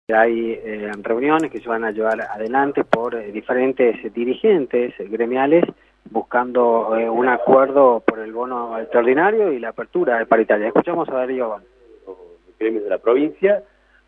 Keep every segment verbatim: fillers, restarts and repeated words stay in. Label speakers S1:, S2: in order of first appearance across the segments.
S1: Hay eh, reuniones que se van a llevar adelante por eh, diferentes dirigentes gremiales buscando eh, un acuerdo por el bono extraordinario y la apertura de paritaria. Escuchamos a Darío.
S2: Los gremios de la provincia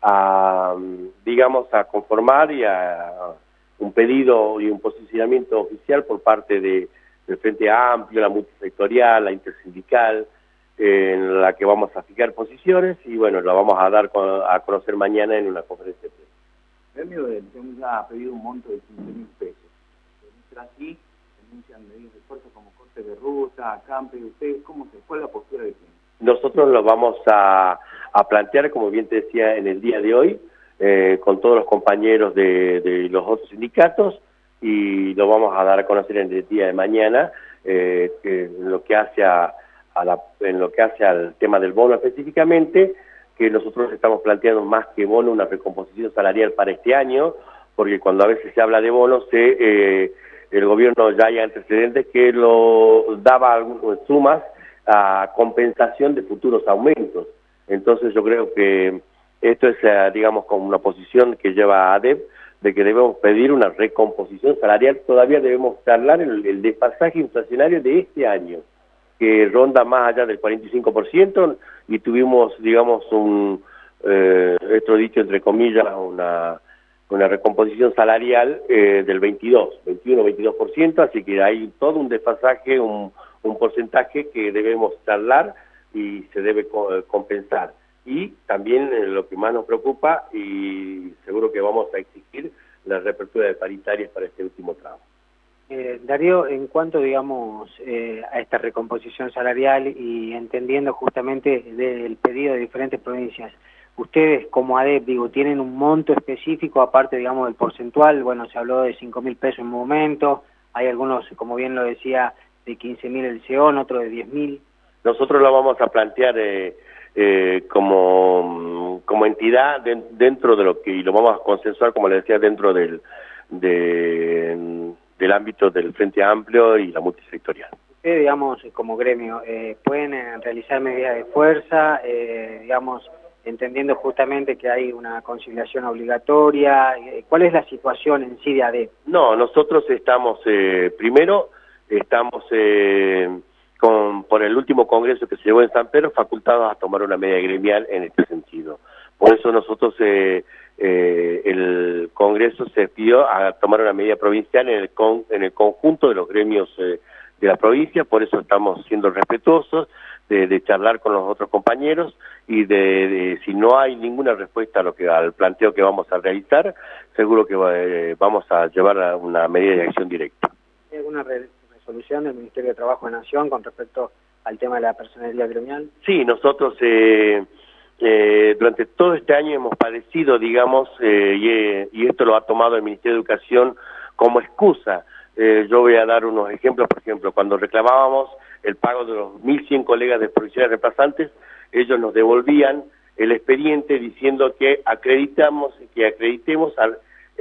S2: a, digamos, a conformar y a un pedido y un posicionamiento oficial por parte de, del Frente Amplio, la multisectorial, la intersindical, eh, en la que vamos a fijar posiciones y bueno, lo vamos a dar con, a conocer mañana en una conferencia de prensa.
S3: El gremio del ya ha pedido un monto de quince mil pesos. Mientras así, denuncian medidas de fuerza como corte de ruta, acampe. ¿Ustedes cómo se fue la postura de quién?
S2: Nosotros lo vamos a, a plantear, como bien te decía, en el día de hoy, eh, con todos los compañeros de, de los otros sindicatos, y lo vamos a dar a conocer en el día de mañana, eh, en lo que hace a, a la, en lo que hace al tema del bono específicamente, que nosotros estamos planteando más que bono una recomposición salarial para este año, porque cuando a veces se habla de bonos, se, eh, el gobierno ya hay antecedentes que lo daba algunas sumas a compensación de futuros aumentos. Entonces yo creo que esto es, eh, digamos, como una posición que lleva a ADEP, de que debemos pedir una recomposición salarial. Todavía debemos charlar el, el desfasaje inflacionario de este año, que ronda más allá del cuarenta y cinco por ciento, y tuvimos, digamos, un, eh, esto dicho entre comillas, una, una recomposición salarial eh, del veintidós, veintiuno, veintidós por ciento, así que hay todo un desfasaje, un, un porcentaje que debemos charlar y se debe co compensar. Y también eh, lo que más nos preocupa, y seguro que vamos a exigir, la reapertura de paritarias para este último tramo.
S1: Eh, Darío, en cuanto, digamos, eh, a esta recomposición salarial y entendiendo justamente del pedido de diferentes provincias, ustedes como ADEP, digo, ¿tienen un monto específico aparte, digamos, del porcentual? Bueno, se habló de cinco mil pesos en un momento, hay algunos, como bien lo decía, de quince mil el C E O N, otro de diez mil.
S2: Nosotros lo vamos a plantear eh, eh, como, como entidad de, dentro de lo que, y lo vamos a consensuar, como le decía, dentro del, de, del ámbito del Frente Amplio y la multisectorial.
S1: Ustedes, digamos, como gremio, eh, pueden eh, realizar medidas de fuerza, eh, digamos, entendiendo justamente que hay una conciliación obligatoria. Eh, ¿Cuál es la situación en sí de ADEP?
S2: No, nosotros estamos, eh, primero, estamos eh, con, por el último congreso que se llevó en San Pedro, facultados a tomar una medida gremial en este sentido. Por eso nosotros, eh, eh, el congreso se pidió a tomar una medida provincial en el, con, en el conjunto de los gremios eh, de la provincia, por eso estamos siendo respetuosos de, de charlar con los otros compañeros y de, de si no hay ninguna respuesta a lo que al planteo que vamos a realizar, seguro que eh, vamos a llevar a una medida de acción directa.
S1: ¿Hay alguna re resolución del Ministerio de Trabajo de Nación con respecto al tema de la personería gremial?
S2: Sí, nosotros eh, eh, durante todo este año hemos padecido, digamos, eh, y, y esto lo ha tomado el Ministerio de Educación como excusa. Eh, yo voy a dar unos ejemplos. Por ejemplo, cuando reclamábamos el pago de los mil cien colegas de profesionales reemplazantes, ellos nos devolvían el expediente diciendo que acreditamos, que acreditemos al,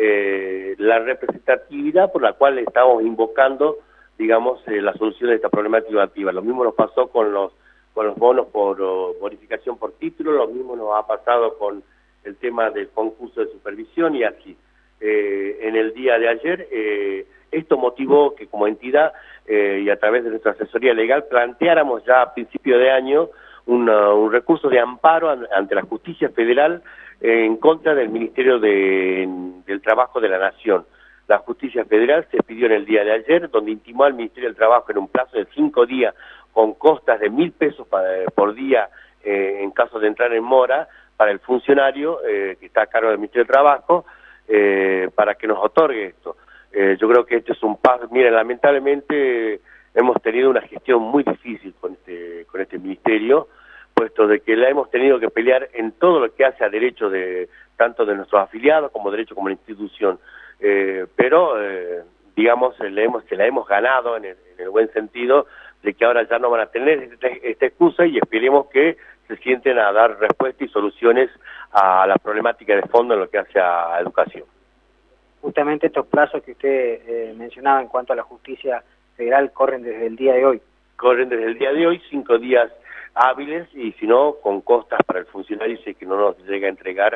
S2: eh, la representatividad por la cual estamos invocando, digamos, eh, la solución de esta problemática educativa. Lo mismo nos pasó con los con los bonos por uh, bonificación por título, lo mismo nos ha pasado con el tema del concurso de supervisión y así. Eh, en el día de ayer, eh, esto motivó que como entidad eh, y a través de nuestra asesoría legal planteáramos ya a principio de año una, un recurso de amparo ante la Justicia Federal eh, en contra del Ministerio de, del Trabajo de la Nación. La Justicia Federal se pidió en el día de ayer, donde intimó al Ministerio del Trabajo en un plazo de cinco días con costas de mil pesos para, por día eh, en caso de entrar en mora para el funcionario eh, que está a cargo del Ministerio del Trabajo, eh, para que nos otorgue esto. Eh, yo creo que esto es un paso. Miren, lamentablemente hemos tenido una gestión muy difícil con este, con este ministerio, puesto de que la hemos tenido que pelear en todo lo que hace a derecho de tanto de nuestros afiliados como derecho como la institución. Eh, pero, eh, digamos, le hemos, se la hemos ganado en el, en el buen sentido de que ahora ya no van a tener esta, esta excusa y esperemos que se sienten a dar respuesta y soluciones a la problemática de fondo en lo que hace a, a educación.
S1: Justamente estos plazos que usted eh, mencionaba en cuanto a la justicia federal corren desde el día de hoy.
S2: Corren desde el día de hoy, cinco días hábiles, y si no, con costas para el funcionario si es que no nos llega a entregar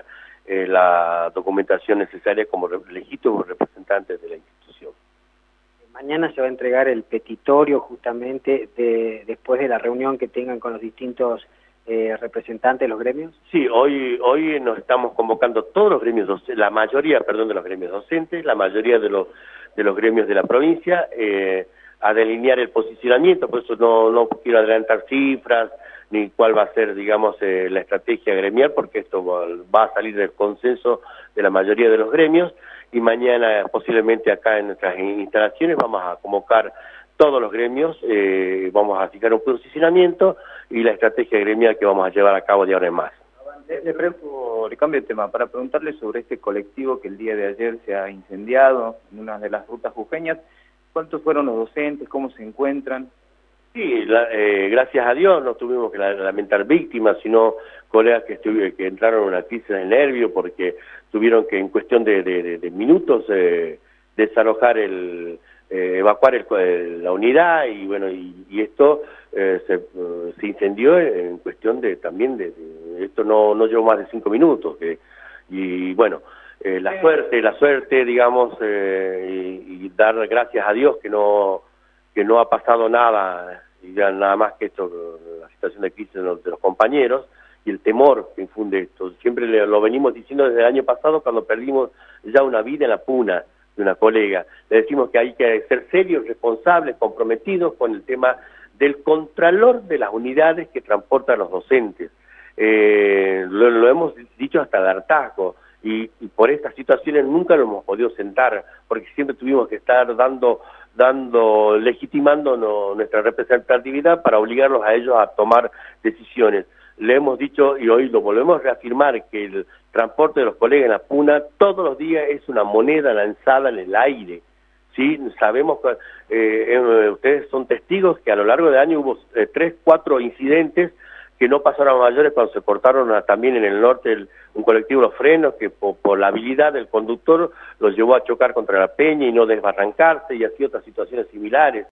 S2: eh, la documentación necesaria como re legítimos representantes de la institución.
S1: Mañana se va a entregar el petitorio justamente de, después de la reunión que tengan con los distintos eh, representantes de los gremios.
S2: Sí, hoy hoy nos estamos convocando todos los gremios docentes, la mayoría, perdón, de los gremios docentes, la mayoría de los de los gremios de la provincia, eh, a delinear el posicionamiento. Por eso no no quiero adelantar cifras ni cuál va a ser, digamos, eh, la estrategia gremial, porque esto va, va a salir del consenso de la mayoría de los gremios, y mañana posiblemente acá en nuestras instalaciones vamos a convocar todos los gremios, eh, vamos a fijar un posicionamiento y la estrategia gremial que vamos a llevar a cabo de ahora en más.
S3: Le, le, pregunto, le cambio de tema, para preguntarle sobre este colectivo que el día de ayer se ha incendiado en una de las rutas jujeñas. ¿Cuántos fueron los docentes? ¿Cómo se encuentran?
S2: Sí, la, eh, gracias a Dios no tuvimos que lamentar víctimas, sino colegas que, que entraron en una crisis de nervio porque tuvieron que en cuestión de, de, de, de minutos eh, desalojar el... Eh, evacuar el, el, la unidad y bueno y, y esto eh, se, uh, se incendió en cuestión de también de, de esto no no llevó más de cinco minutos que, y bueno eh, la suerte la suerte digamos eh, y, y dar gracias a Dios que no que no ha pasado nada y ya nada más que esto la situación de crisis de los, de los compañeros y el temor que infunde esto. Siempre le, lo venimos diciendo desde el año pasado cuando perdimos ya una vida en la puna de una colega. Le decimos que hay que ser serios, responsables, comprometidos con el tema del contralor de las unidades que transportan los docentes. Eh, lo, lo hemos dicho hasta el hartazgo y, y por estas situaciones nunca lo hemos podido sentar porque siempre tuvimos que estar dando, dando legitimando no, nuestra representatividad para obligarlos a ellos a tomar decisiones. Le hemos dicho y hoy lo volvemos a reafirmar que el transporte de los colegas en la puna todos los días es una moneda lanzada en el aire. Sí, sabemos que eh, eh, ustedes son testigos que a lo largo del año hubo eh, tres, cuatro incidentes que no pasaron a mayores cuando se cortaron a, también en el norte el, un colectivo los frenos que por, por la habilidad del conductor los llevó a chocar contra la peña y no desbarrancarse y así otras situaciones similares.